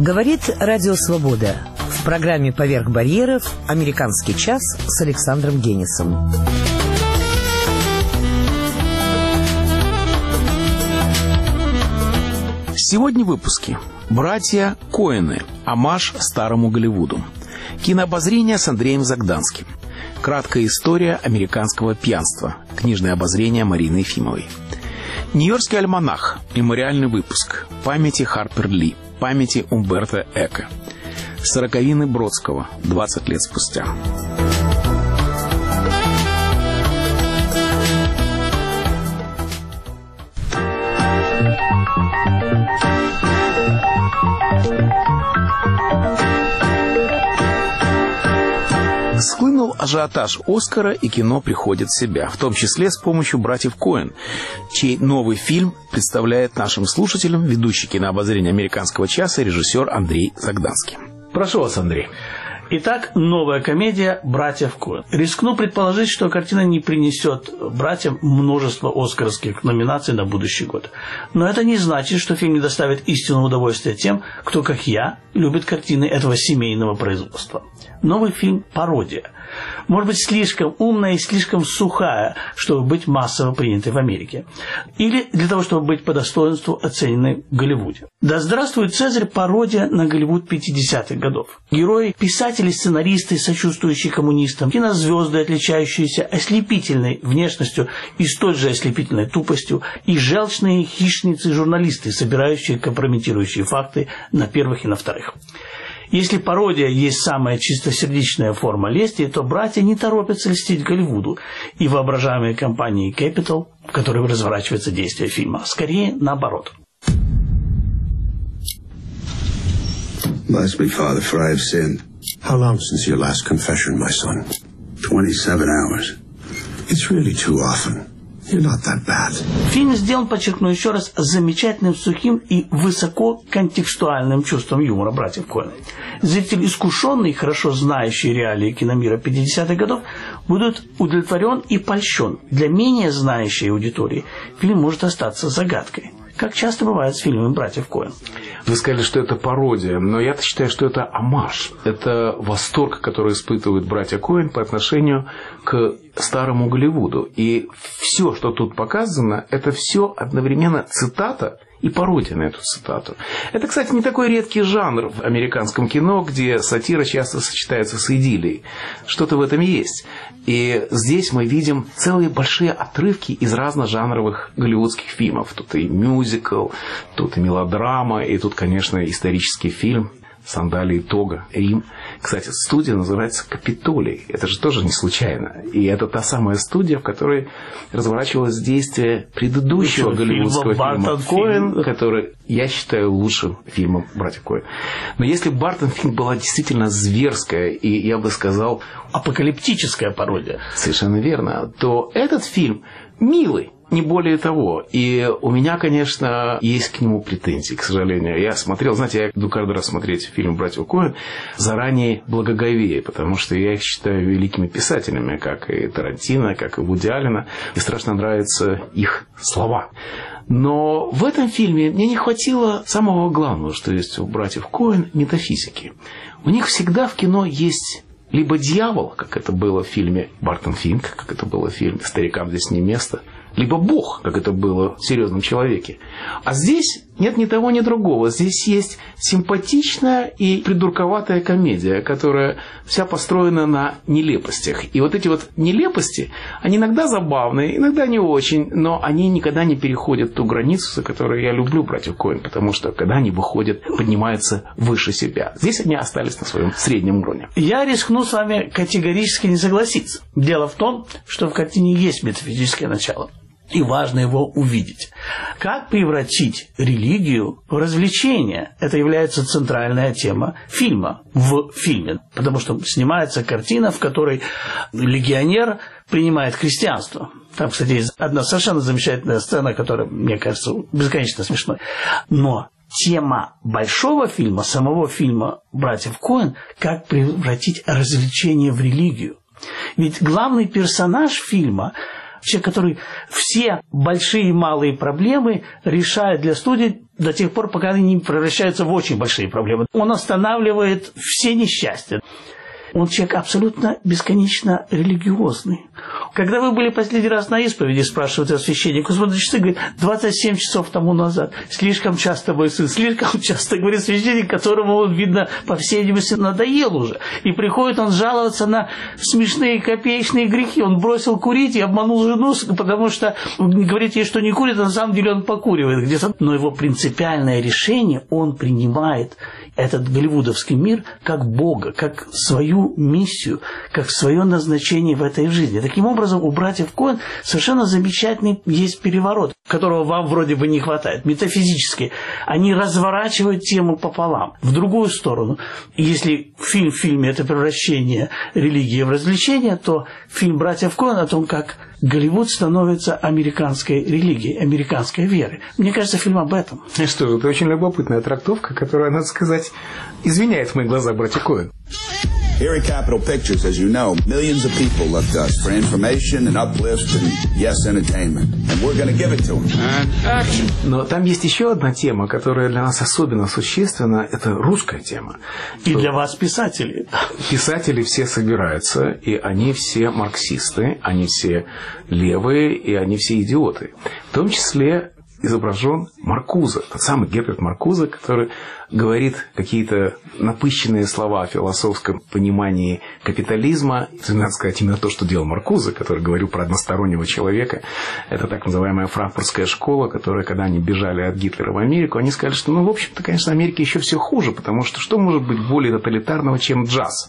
Говорит Радио Свобода. В программе «Поверх барьеров» «Американский час» с Александром Генисом. Сегодня в выпуске «Братья Коэны. Оммаж старому Голливуду». Кинообозрение с Андреем Загданским. Краткая история американского пьянства. Книжное обозрение Марины Ефимовой. Нью-Йоркский альманах. Мемориальный выпуск. Памяти Харпер Ли. Памяти Умберто Эко. Сороковины Бродского. 20 лет спустя. Схлынул ажиотаж «Оскара», и кино приходит в себя, в том числе с помощью братьев Коэн, чей новый фильм представляет нашим слушателям ведущий кинообозрения «Американского часа» режиссер Андрей Загданский. Прошу вас, Андрей. Итак, новая комедия «Братьев Коэн». Рискну предположить, что картина не принесет братьям множество оскаровских номинаций на будущий год. Но это не значит, что фильм не доставит истинного удовольствия тем, кто, как я, любит картины этого семейного производства. Новый фильм – пародия. Может быть, слишком умная и слишком сухая, чтобы быть массово принятой в Америке. Или для того, чтобы быть по достоинству оцененной в Голливуде. Да здравствует Цезарь – пародия на Голливуд 50-х годов. Герои – писатели, сценаристы, сочувствующие коммунистам, кинозвезды, отличающиеся ослепительной внешностью и столь же ослепительной тупостью, и желчные хищницы-журналисты, собирающие компрометирующие факты на первых и на вторых. Если пародия есть самая чистосердечная форма лести, то братья не торопятся льстить Голливуду и воображаемой компании Capital, в которой разворачивается действие фильма. Скорее, наоборот. Bless me, Father, for I have sinned. How long since your last confession, my son? 27 hours. It's really too often. You're not that bad. Фильм сделан, подчеркну еще раз, замечательным, сухим и высококонтекстуальным чувством юмора братьев Коэн. Зритель, искушенный, хорошо знающий реалии киномира 50-х годов, будет удовлетворен и польщен. Для менее знающей аудитории фильм может остаться загадкой, как часто бывает с фильмами братьев Коэн. Вы сказали, что это пародия, но я-то считаю, что это оммаж. Это восторг, который испытывают братья Коэн по отношению к старому Голливуду. И все, что тут показано, это все одновременно цитата и пародия на эту цитату. Это, кстати, не такой редкий жанр в американском кино, где сатира часто сочетается с идиллией. Что-то в этом есть. И здесь мы видим целые большие отрывки из разножанровых голливудских фильмов. Тут и мюзикл, тут и мелодрама, и тут, конечно, исторический фильм «Сандалии тога. Рим». Кстати, студия называется «Капитолий». Это же тоже не случайно. И это та самая студия, в которой разворачивалось действие предыдущего голливудского фильма «Коэн», который я считаю лучшим фильмом «Братьев Коэн». Но если «Бартон» Финк была действительно зверская и, я бы сказал, апокалиптическая пародия, совершенно верно, то этот фильм милый. Не более того. И у меня, конечно, есть к нему претензии, к сожалению. Я смотрел, знаете, я иду каждый раз смотреть фильм «Братьев Коэн» заранее благоговея, потому что я их считаю великими писателями, как и Тарантино, как и Вуди Аллена. И страшно нравятся их слова. Но в этом фильме мне не хватило самого главного, что есть у братьев Коэн, метафизики. У них всегда в кино есть либо дьявол, как это было в фильме «Бартон Финк», как это было в фильме «Старикам здесь не место», либо Бог, как это было в «Серьезном человеке». А здесь нет ни того, ни другого. Здесь есть симпатичная и придурковатая комедия, которая вся построена на нелепостях. И вот эти вот нелепости, они иногда забавные, иногда не очень, но они никогда не переходят ту границу, за которую я люблю братьев Коэн, потому что когда они выходят, поднимаются выше себя. Здесь они остались на своем среднем уровне. Я рискну с вами категорически не согласиться. Дело в том, что в картине есть метафизическое начало. И важно его увидеть. Как превратить религию в развлечение? Это является центральная тема фильма в фильме. Потому что снимается картина, в которой легионер принимает христианство. Там, кстати, есть одна совершенно замечательная сцена, которая, мне кажется, бесконечно смешной. Но тема большого фильма, самого фильма «Братьев Коэн», как превратить развлечение в религию. Ведь главный персонаж фильма Человек, который все большие и малые проблемы решает для студии до тех пор, пока они не превращаются в очень большие проблемы. Он останавливает все несчастья. Он человек абсолютно бесконечно религиозный. Когда вы были последний раз на исповеди, спрашивает этот священник, он смотрит часы, говорит, 27 часов тому назад. Слишком часто, мой сын, слишком часто, говорит священник, которому, видно, по всей видимости, надоел уже. И приходит он жаловаться на смешные копеечные грехи. Он бросил курить и обманул жену, потому что говорит ей, что не курит, а на самом деле он покуривает где-то. Но его принципиальное решение он принимает этот голливудовский мир как Бога, как свою миссию, как свое назначение в этой жизни. Таким образом, у братьев Коэн совершенно замечательный есть переворот, которого вам вроде бы не хватает, метафизический. Они разворачивают тему пополам, в другую сторону. И если фильм в фильме – это превращение религии в развлечение, то фильм братьев Коэн о том, как Голливуд становится американской религией, американской верой. Мне кажется, фильм об этом. Что, это очень любопытная трактовка, которая, надо сказать, извиняет в моих глазах братья Коэн. Here at Capitol Pictures, as you know, millions of people look to us for information and uplift and, yes, entertainment. And we're going to give it to them. And action. Но там есть еще одна тема, которая для нас особенно существенна. Это русская тема. И для вас писатели. Писатели все собираются, и они все марксисты, они все левые, и они все идиоты. В том числе изображен Маркуза, тот самый Герберт Маркуза, который говорит какие-то напыщенные слова о философском понимании капитализма. Надо сказать, именно то, что делал Маркуза, который говорил про одностороннего человека. Это так называемая франкфуртская школа, которая, когда они бежали от Гитлера в Америку, они сказали, что, в общем-то, конечно, Америке еще все хуже, потому что может быть более тоталитарного, чем джаз?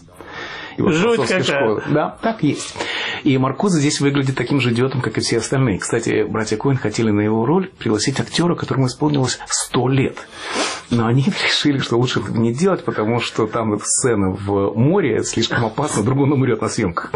Жуть какая. Да, так есть. И Маркуза здесь выглядит таким же идиотом, как и все остальные. Кстати, братья Коэн хотели на его роль пригласить актера, которому исполнилось 100 лет. Но они решили, что лучше этого не делать, потому что там сцена в море, это слишком опасно, вдруг он умрет на съемках.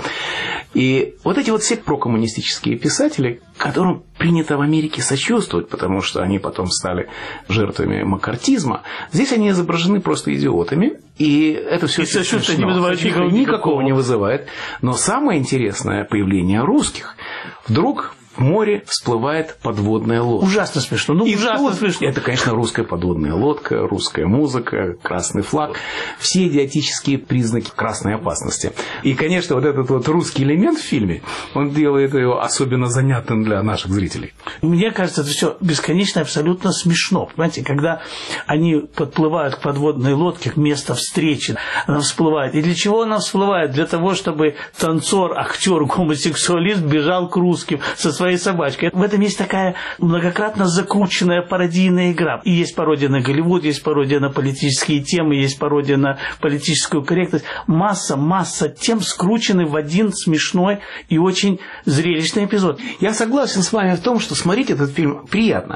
И вот эти вот все прокоммунистические писатели, которым принято в Америке сочувствовать, потому что они потом стали жертвами маккартизма, здесь они изображены просто идиотами, и это все сочувствие не вызывает никакого не вызывает. Но самое интересное появление русских. Вдруг в море всплывает подводная лодка. Ужасно смешно. Ужасно смешно. Это, конечно, русская подводная лодка, русская музыка, красный флаг. Все идиотические признаки красной опасности. И, конечно, вот этот вот русский элемент в фильме, он делает его особенно занятным для наших зрителей. Мне кажется, это все бесконечно абсолютно смешно. Понимаете, когда они подплывают к подводной лодке, к месту встречи, она всплывает. И для чего она всплывает? Для того, чтобы танцор, актер, гомосексуалист бежал к русским со своей собачкой. В этом есть такая многократно закрученная пародийная игра. И есть пародия на Голливуд, есть пародия на политические темы, есть пародия на политическую корректность. Масса тем скручены в один смешной и очень зрелищный эпизод. Я согласен с вами в том, что смотреть этот фильм приятно.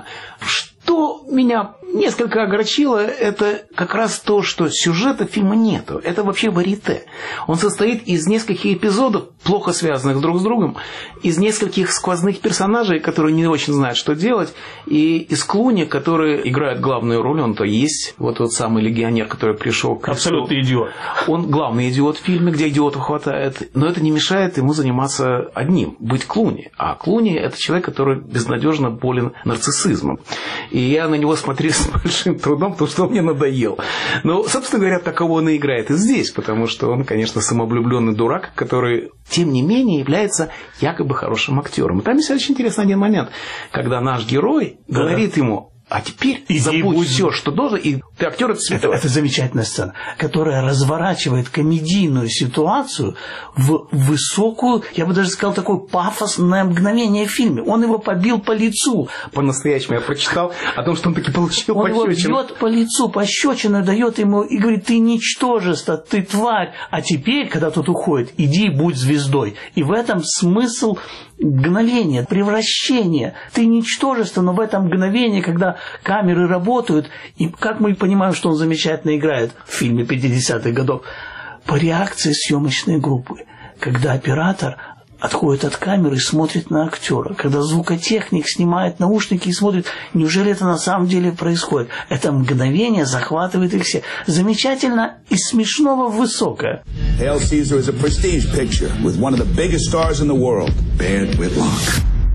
Что меня несколько огорчило, это как раз то, что сюжета фильма нету. Это вообще варьете. Он состоит из нескольких эпизодов, плохо связанных друг с другом, из нескольких сквозных персонажей, которые не очень знают, что делать, и из Клуни, который играет главную роль. Он-то есть вот тот самый легионер, который пришел к... Абсолютный идиот. Он главный идиот в фильме, где идиотов хватает. Но это не мешает ему заниматься одним, быть Клуни. А Клуни – это человек, который безнадежно болен нарциссизмом. И я на него смотрел с большим трудом, потому что он мне надоел. Но, собственно говоря, таково он и играет и здесь, потому что он, конечно, самовлюбленный дурак, который, тем не менее, является якобы хорошим актером. И там есть очень интересный один момент, когда наш герой говорит ему: а теперь забудь все, что должен, и ты актер это святого. Это замечательная сцена, которая разворачивает комедийную ситуацию в высокую, я бы даже сказал, такое пафосное мгновение в фильме. Он его побил по лицу. По-настоящему я прочитал о том, что он таки получил пощечину. Он его бьет по лицу, пощечину дает ему и говорит: ты ничтожество, ты тварь. А теперь, когда тот уходит, иди будь звездой. И в этом смысл мгновения, превращения. Ты ничтожество, но в этом мгновении, когда камеры работают, и как мы понимаем, что он замечательно играет в фильме 50-х годов, по реакции съемочной группы, когда оператор отходит от камеры и смотрит на актера, когда звукотехник снимает наушники и смотрит, неужели это на самом деле происходит. Это мгновение захватывает их все. Замечательно и смешного высокое. Hail Caesar is a prestige picture with one of the biggest stars in the world, Baird Whitlock.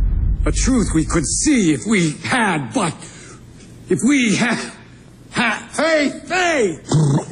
A truth we could see if we had, but if we had faith.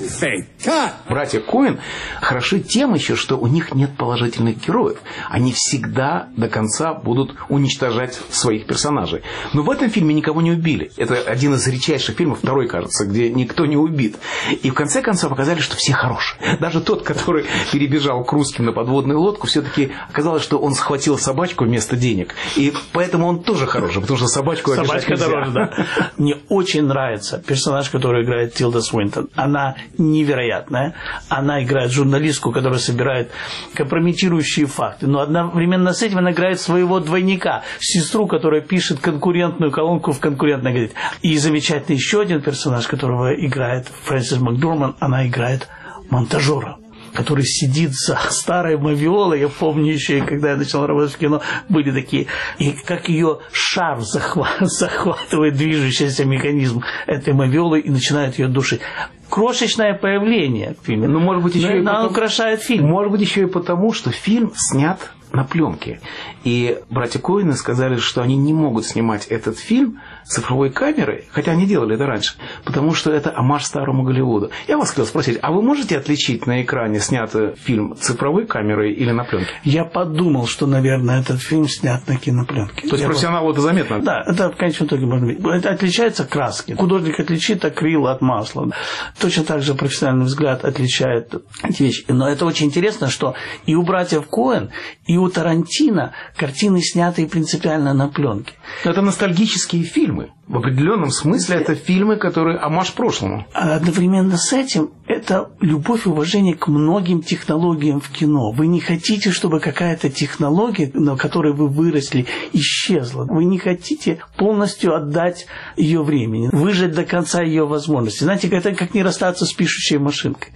Cut. Братья Коэн хороши тем еще, что у них нет положительных героев. Они всегда до конца будут уничтожать своих персонажей. Но в этом фильме никого не убили. Это один из редчайших фильмов, второй, кажется, где никто не убит. И в конце концов показали, что все хорошие. Даже тот, который перебежал к русским на подводную лодку, все-таки оказалось, что он схватил собачку вместо денег. И поэтому он тоже хороший, потому что собачку обижать нельзя. Собачка дороже, да. Мне очень нравится персонаж, который играет Тилда Свинтон. Она невероятная. Она играет журналистку, которая собирает компрометирующие факты. Но одновременно с этим она играет своего двойника, сестру, которая пишет конкурентную колонку в конкурентной газете. И замечательный еще один персонаж, которого играет Фрэнсис Макдорманд, она играет монтажера, который сидит за старой мавиолой. Я помню еще, когда я начал работать в кино, были такие. И как ее шарф захватывает движущийся механизм этой мавиолы и начинает ее душить. Крошечное появление в фильме. Но, может быть, еще и она украшает фильм. Может быть, еще и потому, что фильм снят на пленке. И братья Коэны сказали, что они не могут снимать этот фильм цифровой камерой, хотя они делали это раньше, потому что это оммаж старому Голливуду. Я вас хотел спросить, а вы можете отличить на экране снятый фильм цифровой камерой или на пленке? Я подумал, что, наверное, этот фильм снят на кинопленке. То есть профессионалу это заметно? Да, это в конечном итоге можно видеть. Это отличаются краски. Художник отличит акрил от масла. Точно так же профессиональный взгляд отличает эти вещи. Но это очень интересно, что и у братьев Коэн, и у Тарантино картины, снятые принципиально на пленке. Это ностальгические фильмы. В определенном смысле это фильмы, которые оммаж прошлому. А одновременно с этим это любовь и уважение к многим технологиям в кино. Вы не хотите, чтобы какая-то технология, на которой вы выросли, исчезла. Вы не хотите полностью отдать ее времени, выжать до конца ее возможностей. Знаете, это как не расстаться с пишущей машинкой.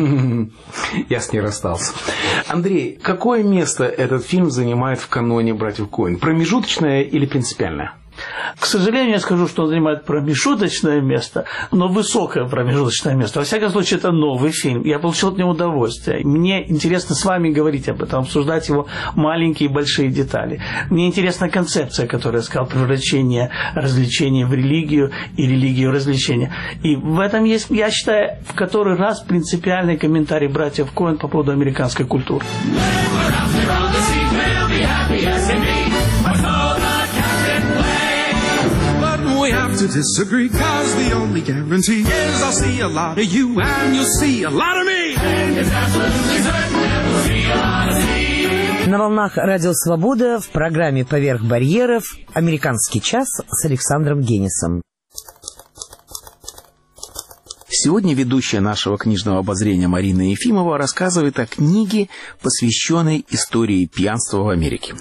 Я с ней расстался. Андрей, какое место этот фильм занимает в каноне братьев Коэн? Промежуточное или принципиальное? К сожалению, я скажу, что он занимает промежуточное место, но высокое промежуточное место. Во всяком случае, это новый фильм. Я получил от него удовольствие. Мне интересно с вами говорить об этом, обсуждать его маленькие и большие детали. Мне интересна концепция, которую я сказал, превращение развлечения в религию и религию в развлечение. И в этом есть, я считаю, в который раз принципиальный комментарий братьев Коэн по поводу американской культуры. We have to disagree, cause the only guarantee is I'll see a lot of you and you'll see a lot of me. And it's absolutely certain we'll see a lot of me. На волнах Радио Свобода в программе «Поверх барьеров» «Американский час» с Александром Генисом. Сегодня ведущая нашего книжного обозрения Марина Ефимова рассказывает о книге, посвященной истории пьянства в Америке.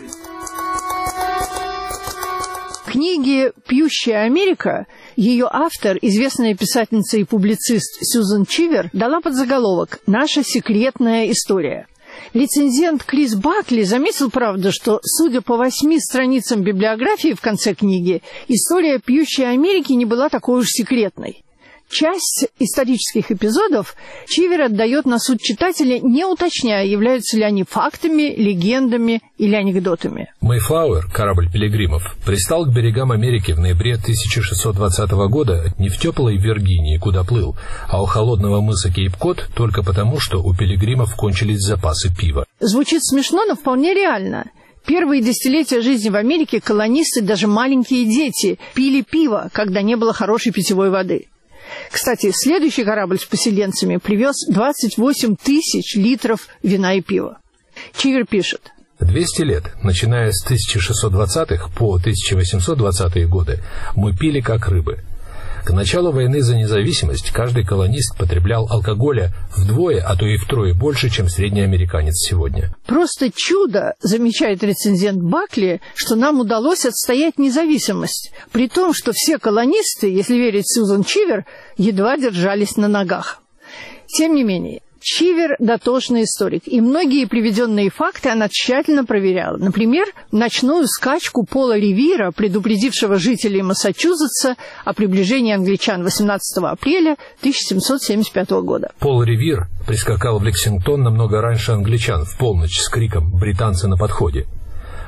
Книги «Пьющая Америка» ее автор, известная писательница и публицист Сьюзан Чивер, дала подзаголовок «Наша секретная история». Рецензент Крис Бакли заметил, правда, что, судя по 8 страницам библиографии в конце книги, история «Пьющей Америки» не была такой уж секретной. Часть исторических эпизодов Чивер отдает на суд читателя, не уточняя, являются ли они фактами, легендами или анекдотами. Мэйфлауэр, корабль пилигримов, пристал к берегам Америки в ноябре 1620 года не в теплой Виргинии, куда плыл, а у холодного мыса Кейп-Кот только потому, что у пилигримов кончились запасы пива. Звучит смешно, но вполне реально. Первые десятилетия жизни в Америке колонисты, даже маленькие дети, пили пиво, когда не было хорошей питьевой воды. Кстати, следующий корабль с поселенцами привез 28 тысяч литров вина и пива. Чивер пишет. 200 лет, начиная с 1620-х по 1820-е годы, мы пили как рыбы. К началу войны за независимость каждый колонист потреблял алкоголя вдвое, а то и втрое больше, чем средний американец сегодня. Просто чудо, замечает рецензент Бакли, что нам удалось отстоять независимость, при том, что все колонисты, если верить Сьюзан Чивер, едва держались на ногах. Тем не менее, Чивер – дотошный историк, и многие приведенные факты она тщательно проверяла. Например, ночную скачку Пола Ревира, предупредившего жителей Массачусетса о приближении англичан 18 апреля 1775 года. Пол Ревир прискакал в Лексингтон намного раньше англичан, в полночь, с криком «Британцы на подходе!».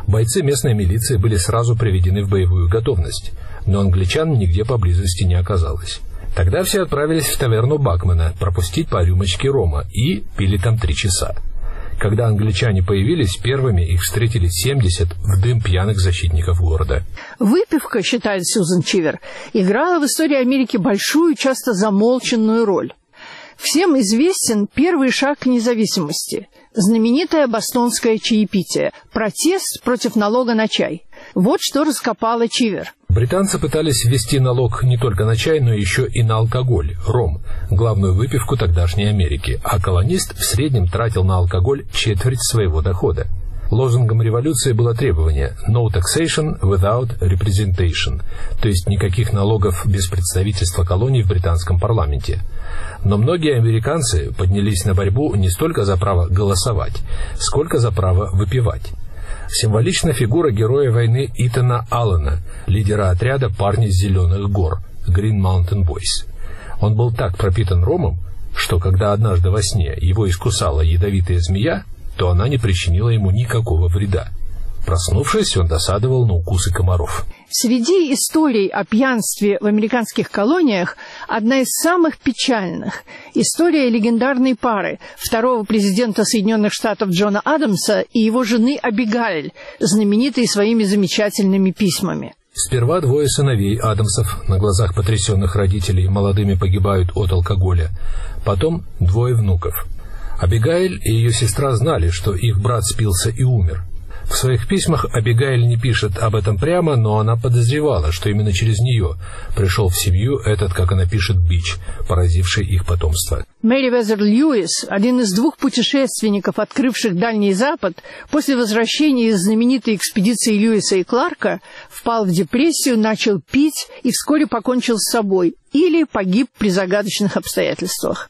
Бойцы местной милиции были сразу приведены в боевую готовность, но англичан нигде поблизости не оказалось. Тогда все отправились в таверну Бакмана пропустить по рюмочке рома и пили там 3 часа. Когда англичане появились, первыми их встретили 70 в дым пьяных защитников города. Выпивка, считает Сьюзен Чивер, играла в истории Америки большую, часто замолченную роль. Всем известен первый шаг к независимости – знаменитое бостонское чаепитие, протест против налога на чай. Вот что раскопала Чивер. Британцы пытались ввести налог не только на чай, но еще и на алкоголь, ром, главную выпивку тогдашней Америки, а колонист в среднем тратил на алкоголь четверть своего дохода. Лозунгом революции было требование «no taxation without representation», то есть никаких налогов без представительства колоний в британском парламенте. Но многие американцы поднялись на борьбу не столько за право голосовать, сколько за право выпивать. Символична фигура героя войны Итана Аллена, лидера отряда «Парни с зеленых гор» Green Mountain Boys. Он был так пропитан ромом, что когда однажды во сне его искусала ядовитая змея, то она не причинила ему никакого вреда. Проснувшись, он досадовал на укусы комаров. Среди историй о пьянстве в американских колониях одна из самых печальных – история легендарной пары второго президента Соединенных Штатов Джона Адамса и его жены Абигайль, знаменитой своими замечательными письмами. Сперва 2 сыновей Адамсов на глазах потрясенных родителей молодыми погибают от алкоголя, потом 2 внуков. Абигайль и ее сестра знали, что их брат спился и умер. В своих письмах Абигайль не пишет об этом прямо, но она подозревала, что именно через нее пришел в семью этот, как она пишет, бич, поразивший их потомство. Меривезер Льюис, один из 2 путешественников, открывших Дальний Запад, после возвращения из знаменитой экспедиции Льюиса и Кларка, впал в депрессию, начал пить и вскоре покончил с собой или погиб при загадочных обстоятельствах.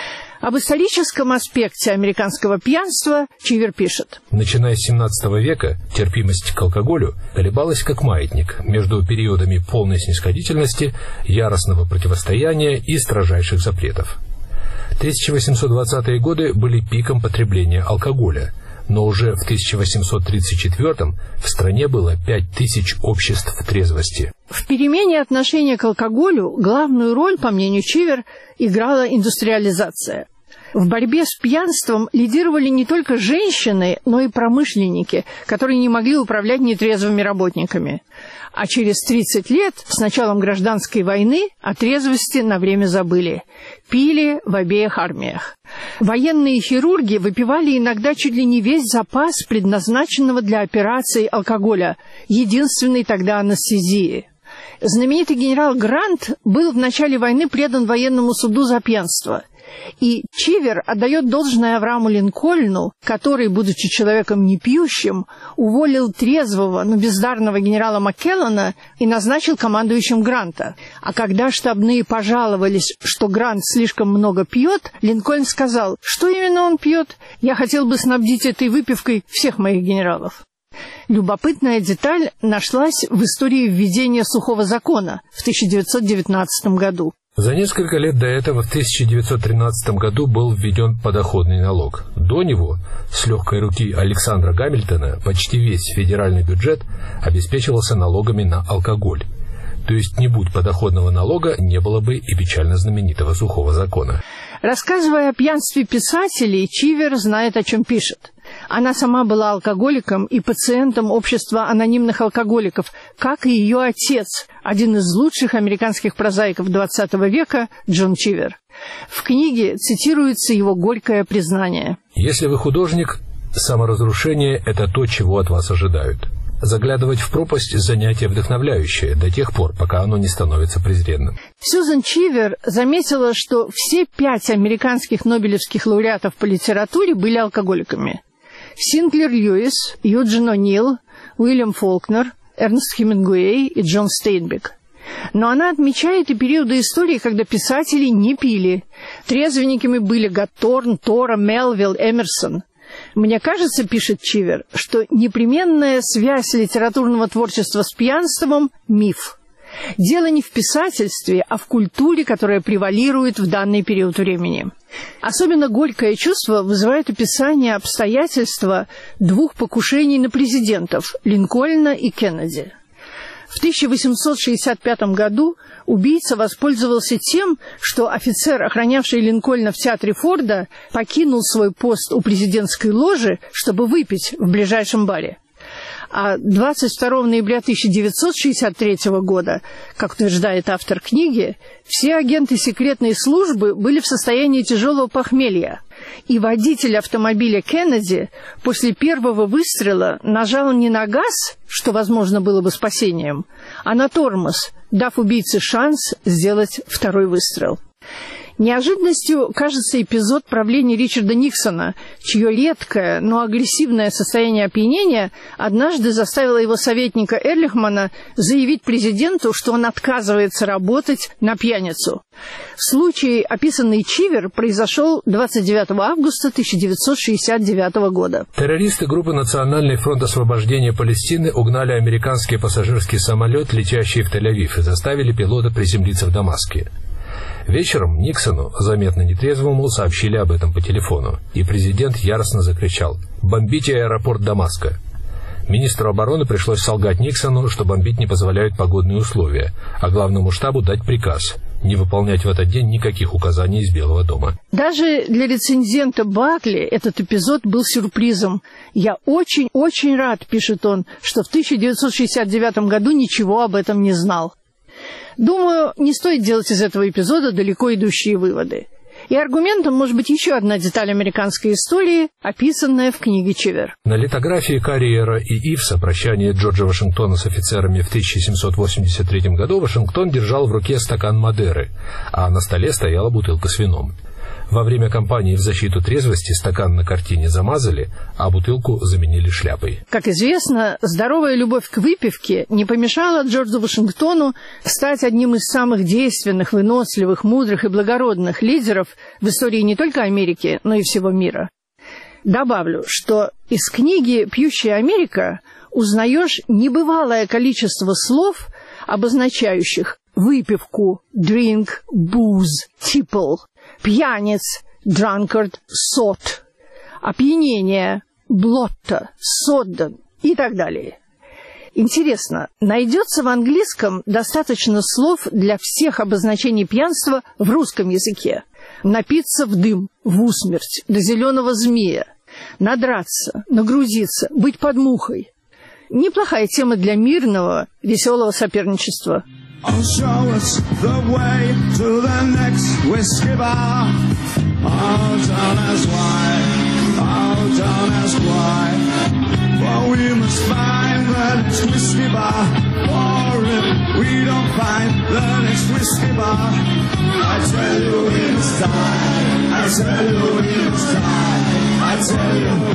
Об историческом аспекте американского пьянства Чивер пишет. Начиная с 17 века терпимость к алкоголю колебалась как маятник между периодами полной снисходительности, яростного противостояния и строжайших запретов. 1820-е годы были пиком потребления алкоголя, но уже в 1834-м в стране было 5000 обществ трезвости. В перемене отношения к алкоголю главную роль, по мнению Чивер, играла индустриализация. В борьбе с пьянством лидировали не только женщины, но и промышленники, которые не могли управлять нетрезвыми работниками. А через 30 лет, с началом гражданской войны, о трезвости на время забыли. Пили в обеих армиях. Военные хирурги выпивали иногда чуть ли не весь запас предназначенного для операций алкоголя, единственной тогда анестезии. Знаменитый генерал Грант был в начале войны предан военному суду за пьянство. И Чивер отдает должное Аврааму Линкольну, который, будучи человеком не пьющим, уволил трезвого, но бездарного генерала Маккеллана и назначил командующим Гранта. А когда штабные пожаловались, что Грант слишком много пьет, Линкольн сказал, что именно он пьет. Я хотел бы снабдить этой выпивкой всех моих генералов. Любопытная деталь нашлась в истории введения сухого закона в 1919 году. За несколько лет до этого, в 1913 году, был введен подоходный налог. До него, с легкой руки Александра Гамильтона, почти весь федеральный бюджет обеспечивался налогами на алкоголь. То есть не будь подоходного налога, не было бы и печально знаменитого сухого закона. Рассказывая о пьянстве писателей, Чивер знает, о чем пишет. Она сама была алкоголиком и пациентом общества анонимных алкоголиков, как и ее отец, один из лучших американских прозаиков XX века, Джон Чивер. В книге цитируется его горькое признание. «Если вы художник, саморазрушение – это то, чего от вас ожидают. Заглядывать в пропасть – занятие вдохновляющее до тех пор, пока оно не становится презренным». Сьюзен Чивер заметила, что все 5 американских нобелевских лауреатов по литературе были алкоголиками. Синклер Льюис, Юджин О'Нил, Уильям Фолкнер, Эрнст Хемингуэй и Джон Стейнбек. Но она отмечает и периоды истории, когда писатели не пили. Трезвенниками были Гатторн, Тора, Мелвилл, Эмерсон. «Мне кажется, — пишет Чивер, — что непременная связь литературного творчества с пьянством – миф. Дело не в писательстве, а в культуре, которая превалирует в данный период времени. Особенно горькое чувство вызывает описание обстоятельства двух покушений на президентов – Линкольна и Кеннеди. В 1865 году убийца воспользовался тем, что офицер, охранявший Линкольна в театре Форда, покинул свой пост у президентской ложи, чтобы выпить в ближайшем баре. А 22 ноября 1963 года, как утверждает автор книги, все агенты секретной службы были в состоянии тяжелого похмелья. И водитель автомобиля Кеннеди после первого выстрела нажал не на газ, что, возможно, было бы спасением, а на тормоз, дав убийце шанс сделать второй выстрел. Неожиданностью кажется эпизод правления Ричарда Никсона, чье редкое, но агрессивное состояние опьянения однажды заставило его советника Эрлихмана заявить президенту, что он отказывается работать на пьяницу. Случай, описанный Чивер, произошел 29 августа 1969 года. Террористы группы «Национальный фронт освобождения Палестины» угнали американский пассажирский самолет, летящий в Тель-Авив, и заставили пилота приземлиться в Дамаске. Вечером Никсону, заметно нетрезвому, сообщили об этом по телефону, и президент яростно закричал: «Бомбите аэропорт Дамаска!». Министру обороны пришлось солгать Никсону, что бомбить не позволяют погодные условия, а главному штабу дать приказ не выполнять в этот день никаких указаний из Белого дома. Даже для рецензента Бакли этот эпизод был сюрпризом. «Я очень-очень рад», — пишет он, — «что в 1969 году ничего об этом не знал». Думаю, не стоит делать из этого эпизода далеко идущие выводы. И аргументом может быть еще одна деталь американской истории, описанная в книге Чивер. На литографии Карриера и Ивса «Прощание Джорджа Вашингтона с офицерами» в 1783 году Вашингтон держал в руке стакан Мадеры, а на столе стояла бутылка с вином. Во время кампании в защиту трезвости стакан на картине замазали, а бутылку заменили шляпой. Как известно, здоровая любовь к выпивке не помешала Джорджу Вашингтону стать одним из самых действенных, выносливых, мудрых и благородных лидеров в истории не только Америки, но и всего мира. Добавлю, что из книги «Пьющая Америка» узнаешь небывалое количество слов, обозначающих выпивку, drink, booze, tipple, пьяниц, drunkard, sot, опьянение, блотто, sodden и так далее. Интересно, найдется в английском достаточно слов для всех обозначений пьянства в русском языке? Напиться в дым, в усмерть, до зеленого змея, надраться, нагрузиться, быть под мухой. Неплохая тема для мирного, веселого соперничества. Oh, show us the way to the next whiskey bar. Oh, don't ask why. Oh, don't ask why. For we must find the next whiskey bar. For if we don't find the next whiskey bar, I tell you we must die. I tell you we must die. I tell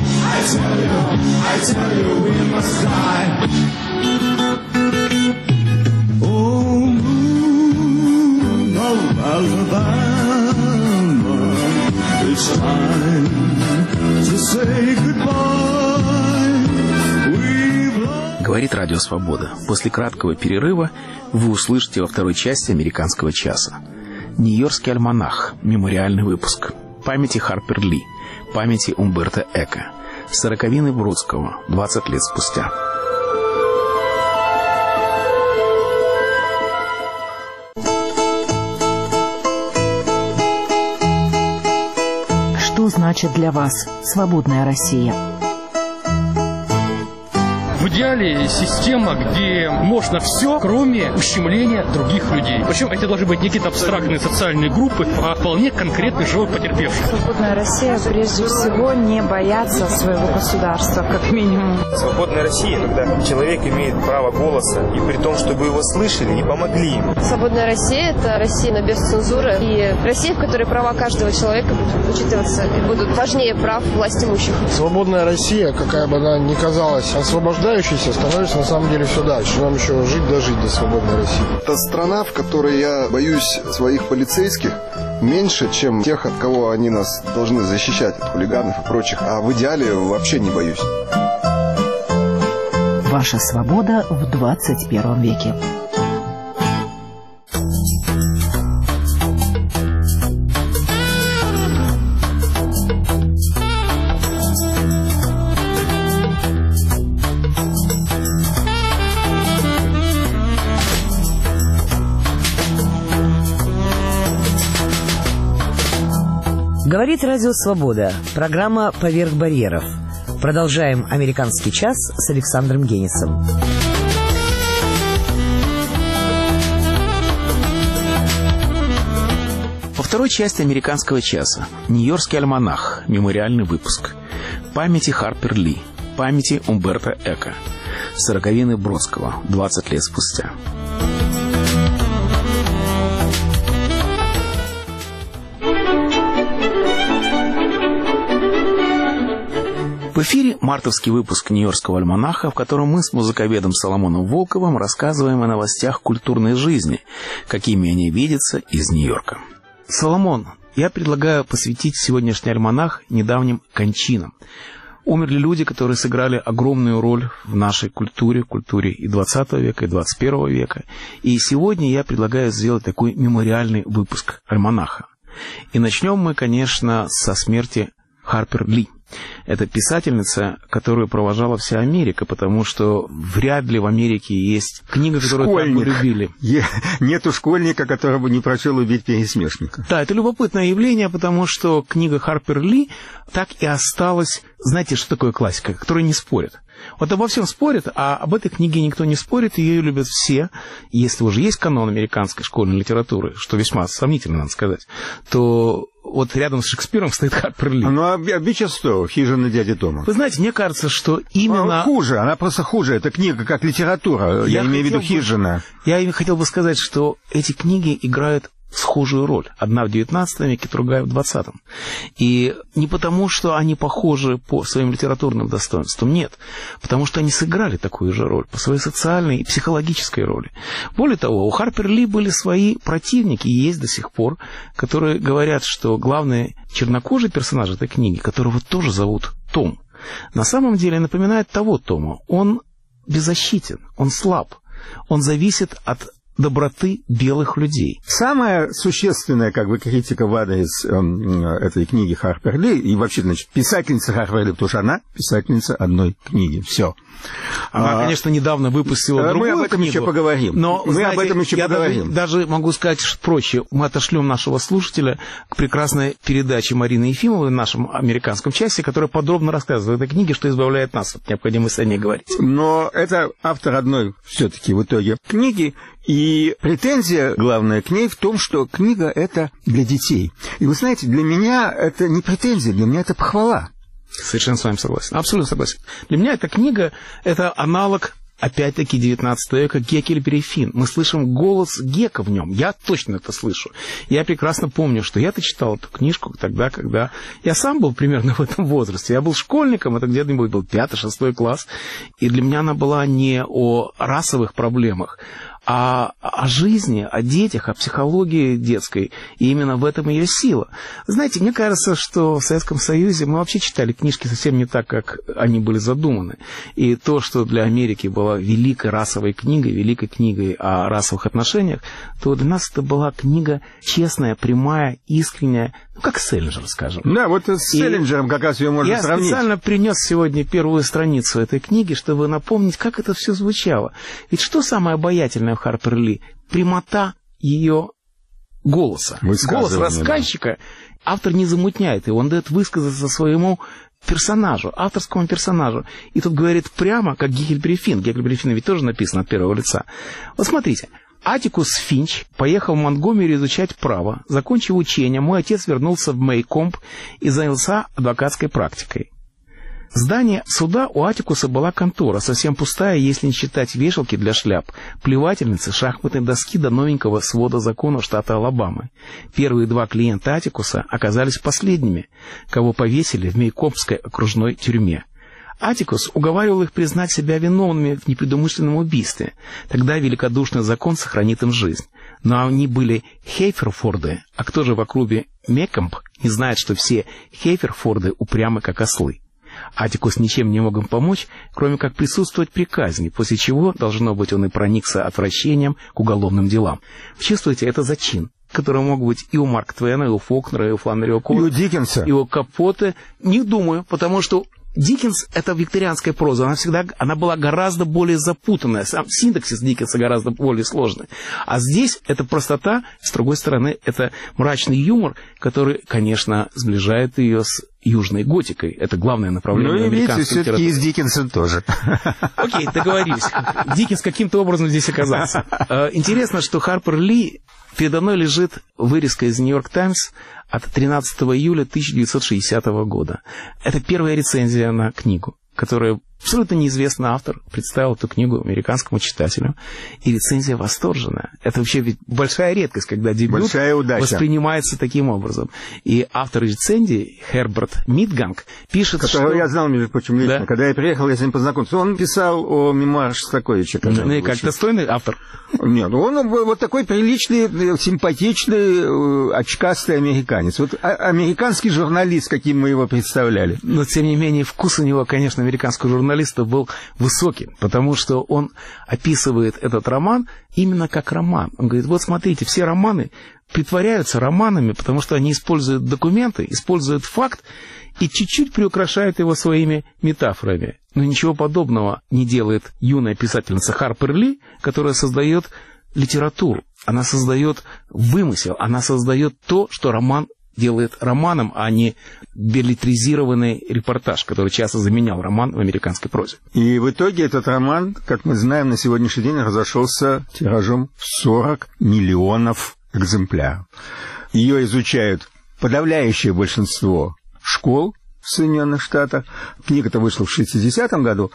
you we must die. Говорит Радио Свобода. После краткого перерыва вы услышите во второй части «Американского часа». Нью-Йоркский альманах. Мемориальный выпуск. Памяти Харпер Ли. Памяти Умберто Эко. Сороковины Бродского. 20 лет спустя. Что значит для вас свободная Россия? В идеале система, где можно все, кроме ущемления других людей. Причем это должны быть не какие-то абстрактные социальные группы, а вполне конкретный живой потерпевший. Свободная Россия прежде всего не бояться своего государства, как минимум. Свободная Россия, когда человек имеет право голоса, и при том, чтобы его слышали и помогли ему. Свободная Россия – это Россия без цензуры, и Россия, в которой права каждого человека будут учитываться и будут важнее прав властимущих. Свободная Россия, какая бы она ни казалась освобождающей, становится на самом деле все дальше. Нам еще жить дожить до свободной России. Это страна, в которой я боюсь своих полицейских меньше, чем тех, от кого они нас должны защищать, от хулиганов и прочих. А в идеале вообще не боюсь. Ваша свобода в 21 веке. Говорит Радио Свобода. Программа «Поверх барьеров». Продолжаем «Американский час» с Александром Генисом. Во второй части «Американского часа» Нью-Йоркский альманах, мемориальный выпуск. Памяти Харпер Ли, памяти Умберто Эко. Сороковины Бродского, 20 лет спустя. В эфире мартовский выпуск Нью-Йоркского альманаха, в котором мы с музыковедом Соломоном Волковым рассказываем о новостях культурной жизни, какими они видятся из Нью-Йорка. Соломон, я предлагаю посвятить сегодняшний альманах недавним кончинам. Умерли люди, которые сыграли огромную роль в нашей культуре и 20 века, и 21 века. И сегодня я предлагаю сделать такой мемориальный выпуск альманаха. И начнем мы, конечно, со смерти Харпер Ли. Это писательница, которую провожала вся Америка, потому что вряд ли в Америке есть книга, которую так бы любили. Нету школьника, которого не прочел «Убить пересмешника». Да, это любопытное явление, потому что книга Харпер Ли так и осталась, знаете, что такое классика, которой не спорят. Вот обо всем спорят, а об этой книге никто не спорит, ее любят все. Если уже есть канон американской школьной литературы, что весьма сомнительно, надо сказать, то вот рядом с Шекспиром стоит Харпер Ли. Ну, а «Бича Стоу», «Хижина дяди Тома». Вы знаете, мне кажется, что именно... Хуже, она просто хуже. Это книга как литература, я имею в виду «Хижина». Я хотел бы сказать, что эти книги играют схожую роль. Одна в 19 веке, другая в 20-м. И не потому, что они похожи по своим литературным достоинствам, нет. Потому что они сыграли такую же роль по своей социальной и психологической роли. Более того, у Харпер Ли были свои противники, и есть до сих пор, которые говорят, что главный чернокожий персонаж этой книги, которого тоже зовут Том, на самом деле напоминает того Тома. Он беззащитен, он слаб, он зависит от доброты белых людей. Самая существенная, критика в адрес этой книги Харпер Ли, и вообще, писательница Харпер Ли, потому что она писательница одной книги. Все. Она, конечно, недавно выпустила другую книгу. Мы об этом еще поговорим. Но, знаете, даже могу сказать проще. Мы отошлем нашего слушателя к прекрасной передаче Марины Ефимовой в нашем американском часе, которая подробно рассказывает о книге, что избавляет нас от необходимости о ней говорить. Но это автор одной все-таки в итоге книги. И претензия главная к ней в том, что книга это для детей. И вы знаете, для меня это не претензия, для меня это похвала. Совершенно с вами согласен. Абсолютно согласен. Для меня эта книга это аналог, опять-таки, 19 века Геккельбери Финн. Мы слышим голос Гека в нем. Я точно это слышу. Я прекрасно помню, что я-то читал эту книжку тогда, когда я сам был примерно в этом возрасте. Я был школьником, это где-нибудь был 5-6 класс. И для меня она была не о расовых проблемах, а о жизни, о детях, о психологии детской. И именно в этом ее сила. Знаете, мне кажется, что в Советском Союзе мы вообще читали книжки совсем не так, как они были задуманы. И то, что для Америки была великой расовой книгой о расовых отношениях, то для нас это была книга честная, прямая, искренняя, как Селлинджер, скажем. Да, вот с Селлинджером как раз ее можно сравнить. Я специально принес сегодня первую страницу этой книги, чтобы напомнить, как это все звучало. Ведь что самое обаятельное в Харпер Ли? Прямота ее голоса. Голос рассказчика автор не замутняет, и он дает высказаться своему персонажу, авторскому персонажу. И тут говорит прямо, как Геккельбери Финн. Геккельбери Финн ведь тоже написано от первого лица. Вот смотрите. Атикус Финч поехал в Монтгомери изучать право. Закончив учение, мой отец вернулся в Мейкомб и занялся адвокатской практикой. В здании суда у Атикуса была контора, совсем пустая, если не считать вешалки для шляп, плевательницы, шахматной доски до новенького свода законов штата Алабамы. Первые 2 клиента Атикуса оказались последними, кого повесили в Мейкомбской окружной тюрьме. Атикус уговаривал их признать себя виновными в непредумышленном убийстве. Тогда великодушный закон сохранит им жизнь. Но они были Хейферфорды, а кто же в округе Мейкомб не знает, что все Хейферфорды упрямы как ослы? Атикус ничем не мог им помочь, кроме как присутствовать при казни, после чего, должно быть, он и проникся отвращением к уголовным делам. Чувствуете, это зачин, который мог быть и у Марка Твена, и у Фолкнера, и у Фланнери О'Коннора, и у Диккенса, и у Капоте. Не думаю, потому что Диккенс — это викторианская проза, она была гораздо более запутанная, сам синтаксис Диккенса гораздо более сложный. А здесь это простота, с другой стороны, это мрачный юмор, который, конечно, сближает ее с южной готикой. Это главное направление американской литературы. Все-таки и с Диккенсом тоже. Окей, договорились. Диккенс каким-то образом здесь оказался. Интересно, что Харпер Ли, передо мной лежит вырезка из «Нью-Йорк Таймс» от 13 июля 1960 года. Это первая рецензия на книгу, которая абсолютно неизвестный автор представил эту книгу американскому читателю. И рецензия восторженная. Это вообще ведь большая редкость, когда дебют воспринимается таким образом. И автор рецензии, Херберт Мидганг, пишет, которого я знал, между прочим, лично. Да? Когда я приехал, я с ним познакомился. Он писал о мемуарах Шостаковича. Ну и как достойный автор? Нет, он вот такой приличный, симпатичный, очкастый американец. Вот американский журналист, каким мы его представляли. Но, тем не менее, вкус у него, конечно, американского журналиста был высоким, потому что он описывает этот роман именно как роман. Он говорит, вот смотрите, все романы притворяются романами, потому что они используют документы, используют факт и чуть-чуть приукрашают его своими метафорами. Но ничего подобного не делает юная писательница Харпер Ли, которая создает литературу, она создает вымысел, она создает то, что роман делает романом, а не беллетризированный репортаж, который часто заменял роман в американской прозе. И в итоге этот роман, как мы знаем, на сегодняшний день разошелся тиражом в 40 миллионов экземпляров. Ее изучают подавляющее большинство школ в Соединенных Штатах. Книга-то вышла в 60-м году,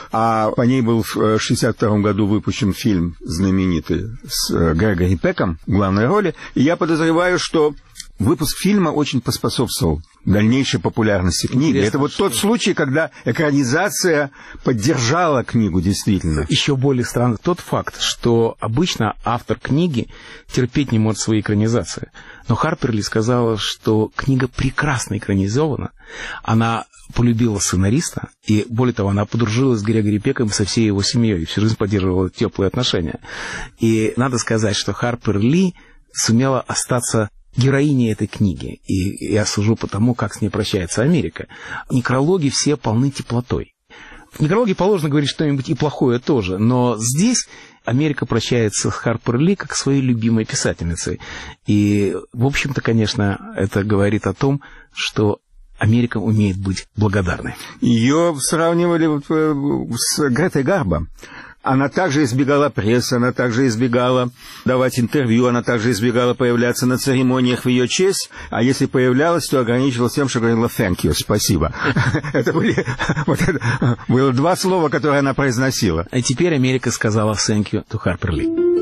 а по ней был в 62-м году выпущен фильм знаменитый с Грегори Пеком в главной роли. И я подозреваю, что выпуск фильма очень поспособствовал дальнейшей популярности книги. Интересно, это вот тот случай, когда экранизация поддержала книгу действительно. Еще более странный тот факт, что обычно автор книги терпеть не может свои экранизации. Но Харпер Ли сказала, что книга прекрасно экранизована. Она полюбила сценариста, и, более того, она подружилась с Грегори Пеком со всей его семьей, и всю жизнь поддерживала теплые отношения. И надо сказать, что Харпер Ли сумела остаться героиней этой книги, и я сужу по тому, как с ней прощается Америка. Некрологи все полны теплотой. В некрологе положено говорить что-нибудь и плохое тоже, но здесь Америка прощается с Харпер Ли как своей любимой писательницей. И, в общем-то, конечно, это говорит о том, что Америка умеет быть благодарной. Ее сравнивали с Гретой Гарбо. Она также избегала прессы, она также избегала давать интервью, она также избегала появляться на церемониях в ее честь, а если появлялась, то ограничивалась тем, что говорила «thank you», «спасибо». Это было два слова, которые она произносила. А теперь Америка сказала «thank you» to Harper Lee.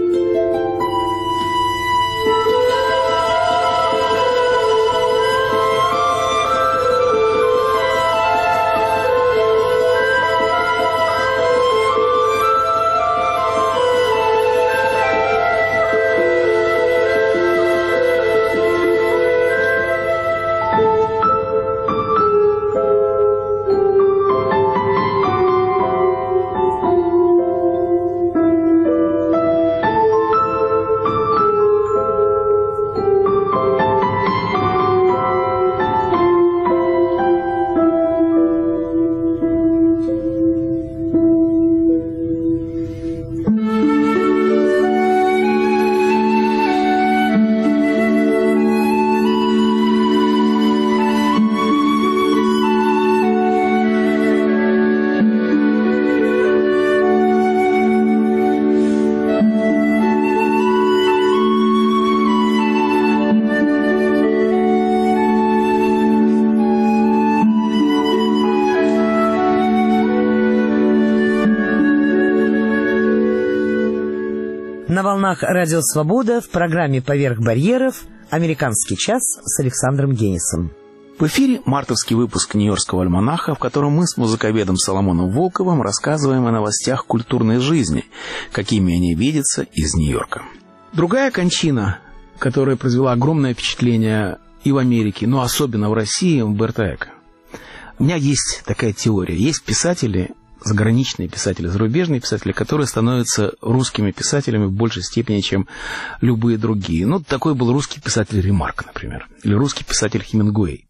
На волнах Радио Свобода в программе «Поверх барьеров» «Американский час» с Александром Генисом. В эфире мартовский выпуск Нью-Йоркского альманаха, в котором мы с музыковедом Соломоном Волковым рассказываем о новостях культурной жизни, какими они видятся из Нью-Йорка. Другая кончина, которая произвела огромное впечатление и в Америке, но особенно в России, Умберто Эко. У меня есть такая теория. Есть писатели, заграничные писатели, зарубежные писатели, которые становятся русскими писателями в большей степени, чем любые другие. Ну, такой был русский писатель Ремарк, например, или русский писатель Хемингуэй.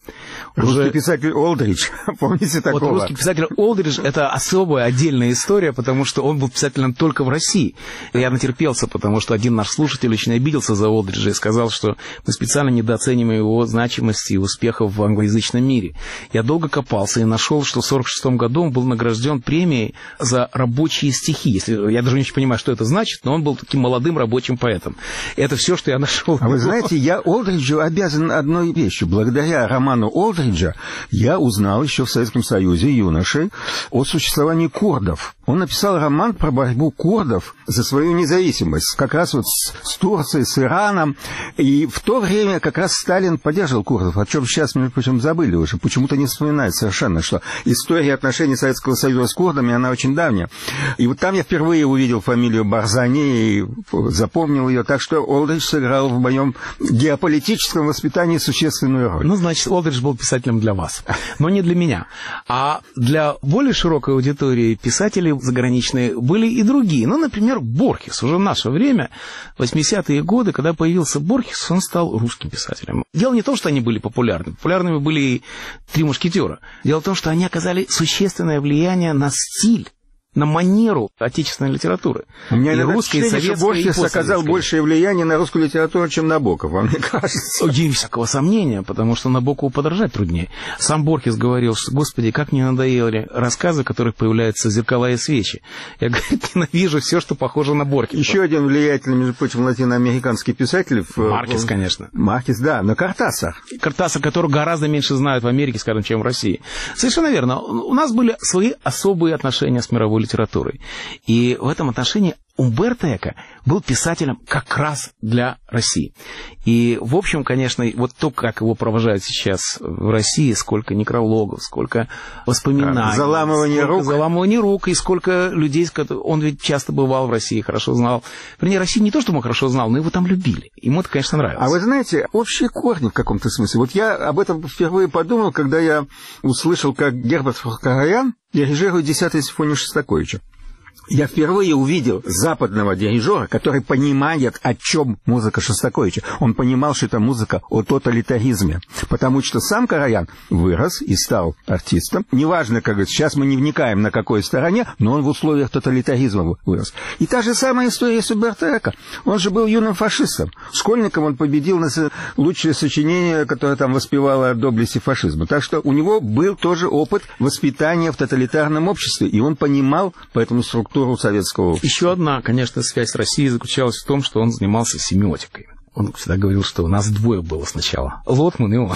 Русский писатель Олдридж, помните такого? Вот русский писатель Олдридж – это особая, отдельная история, потому что он был писателем только в России. Я натерпелся, потому что один наш слушатель очень обиделся за Олдриджа и сказал, что мы специально недооцениваем его значимости и успехов в англоязычном мире. Я долго копался и нашел, что в 1946 году он был награжден премией за рабочие стихи. Я даже не очень понимаю, что это значит, но он был таким молодым рабочим поэтом. Это все, что я нашел. А вы знаете, я Олдриджу обязан одной вещью. Благодаря роману Олдриджа я узнал еще в Советском Союзе юношей о существовании курдов. Он написал роман про борьбу курдов за свою независимость, как раз вот с Турцией, с Ираном. И в то время как раз Сталин поддерживал курдов, о чем сейчас, между прочим, забыли уже. Почему-то не вспоминают совершенно, что история отношений Советского Союза с курдами, она очень давняя. И вот там я впервые увидел фамилию Барзани и запомнил ее. Так что Олдридж сыграл в моем геополитическом воспитании существенную роль. Ну, значит, Олдридж был писателем для вас, но не для меня. А для более широкой аудитории писателей заграничные были и другие. Ну, например, Борхес. Уже в наше время, 80-е годы, когда появился Борхес, он стал русским писателем. Дело не в том, что они были популярны. Популярными были и «Три мушкетера». Дело в том, что они оказали существенное влияние на стиль, на манеру отечественной литературы. У меня и русская, и советская, Борхес оказал большее влияние на русскую литературу, чем Набоков, вам не кажется? Нет всякого сомнения, потому что Набокову подражать труднее. Сам Борхес говорил, что, господи, как мне надоели рассказы, в которых появляются зеркала и свечи. Я, говорит, ненавижу все, что похоже на Борхеса. Еще один влиятельный, между прочим, латиноамериканский писатель. Маркес, конечно. Маркес, да, но Кортасар. Кортасар, которого гораздо меньше знают в Америке, скажем, чем в России. Совершенно верно. У нас были свои особые отношения с мировой литературой. И в этом отношении Умберто Эко был писателем как раз для России. И, в общем, конечно, вот то, как его провожают сейчас в России, сколько некрологов, сколько воспоминаний. Заламывание рук, и сколько людей, он ведь часто бывал в России, хорошо знал. Вернее, Россию не то, что он хорошо знал, но его там любили. Ему это, конечно, нравилось. А вы знаете, общие корни в каком-то смысле. Вот я об этом впервые подумал, когда я услышал, как Герберт Форкараян дирижирует 10-ю симфонию Шостаковича. Я впервые увидел западного дирижера, который понимает, о чем музыка Шостаковича. Он понимал, что это музыка о тоталитаризме. Потому что сам Караян вырос и стал артистом. Неважно, как говорится, сейчас мы не вникаем, на какой стороне, но он в условиях тоталитаризма вырос. И та же самая история с Умберто Эко. Он же был юным фашистом. Школьником он победил на лучшее сочинение, которое там воспевало о доблести фашизма. Так что у него был тоже опыт воспитания в тоталитарном обществе. И он понимал поэтому структуру советского общества. Еще одна, конечно, связь с Россией заключалась в том, что он занимался семиотикой. Он всегда говорил, что у нас двое было сначала. Лотман и он.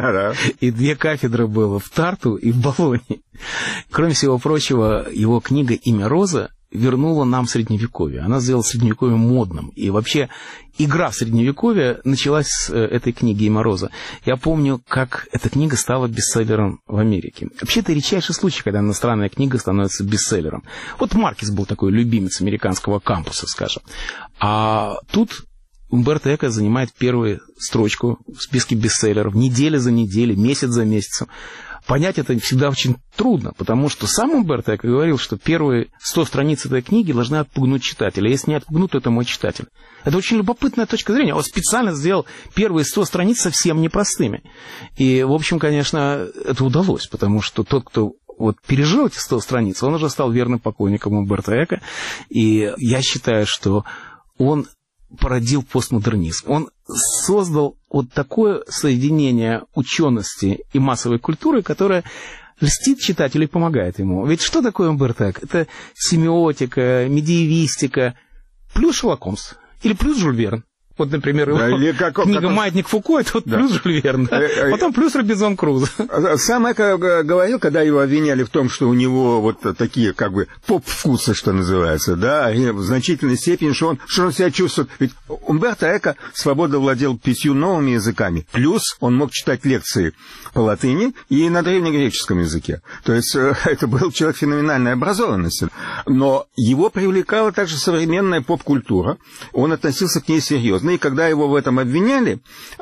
И 2 кафедры было в Тарту и в Болонье. Кроме всего прочего, его книга «Имя Роза» вернула нам Средневековье. Она сделала Средневековье модным. И вообще игра в Средневековье началась с этой книги «Имя Роза». Я помню, как эта книга стала бестселлером в Америке. Вообще, это редчайший случай, когда иностранная книга становится бестселлером. Вот Маркес был такой любимец американского кампуса, скажем. А тут Умберто Эко занимает первую строчку в списке бестселлеров неделя за неделей, месяц за месяцем. Понять это всегда очень трудно, потому что сам Умберто Эко говорил, что первые 100 страниц этой книги должны отпугнуть читателя. Если не отпугнут, то это мой читатель. Это очень любопытная точка зрения. Он специально сделал первые 100 страниц совсем непростыми. И, в общем, конечно, это удалось, потому что тот, кто вот пережил эти 100 страниц, он уже стал верным поклонником Умберто Эко. И я считаю, что он породил постмодернизм. Он создал вот такое соединение учености и массовой культуры, которое льстит читателю и помогает ему. Ведь что такое Умберто Эко? Это семиотика, медиевистика, плюс Шерлок Холмс или плюс Жюль Верн. Вот, например, книга «Маятник Фуко» — это вот плюс Жюль Верн, потом плюс Робинзон Крузо. Сам Эко говорил, когда его обвиняли в том, что у него вот такие, как бы, поп-вкусы, что называется, да, и в значительной степени, что он себя чувствует. Ведь Умберто Эко свободно владел 5 новыми языками, плюс он мог читать лекции по латыни и на древнегреческом языке. То есть это был человек феноменальной образованности. Но его привлекала также современная поп-культура. Он относился к ней серьезно. серьезно, и когда его в этом обвиняли,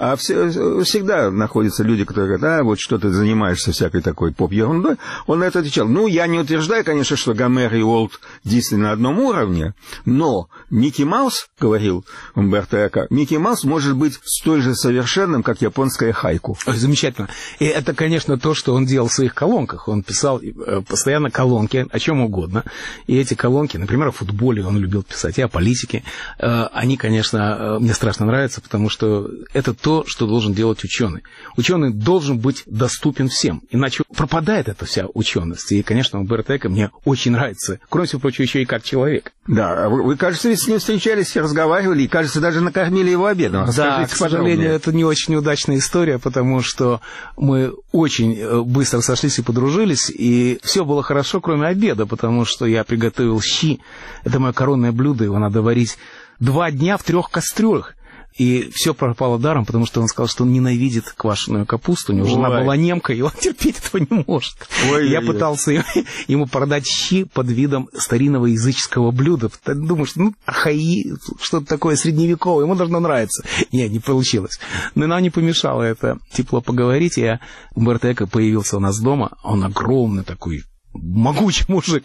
всегда находятся люди, которые говорят, вот что ты занимаешься всякой такой поп-ерундой, он на это отвечал, я не утверждаю, конечно, что Гомер и Уолт действительно на одном уровне, но Микки Маус, говорил Умберто Эко, Микки Маус может быть столь же совершенным, как японская хайку. Ой, замечательно. И это, конечно, то, что он делал в своих колонках. Он писал постоянно колонки о чем угодно. И эти колонки, например, о футболе он любил писать, и о политике. Они, конечно, мне страшно нравятся, потому что это то, что должен делать ученый. Ученый должен быть доступен всем, иначе пропадает эта вся ученость. И, конечно, Умберто Эко мне очень нравится. Кроме всего прочего, еще и как человек. Да, вы, кажется, ведь с ним встречались и разговаривали, и, кажется, даже накормили его обедом. Да, к сожалению, это не очень удачная история, потому что мы очень быстро сошлись и подружились, и все было хорошо, кроме обеда, потому что я приготовил щи. Это мое коронное блюдо, его надо варить 2 дня в 3 кастрюлях. И все пропало даром, потому что он сказал, что он ненавидит квашеную капусту. У него жена была немка, и он терпеть этого не может. Я пытался ему продать щи под видом старинного языческого блюда. Думаю, что архаи, что-то такое средневековое, ему должно нравиться. Не получилось. Но нам не помешало это тепло поговорить. И Умберто Эко появился у нас дома. Он огромный такой, могучий мужик.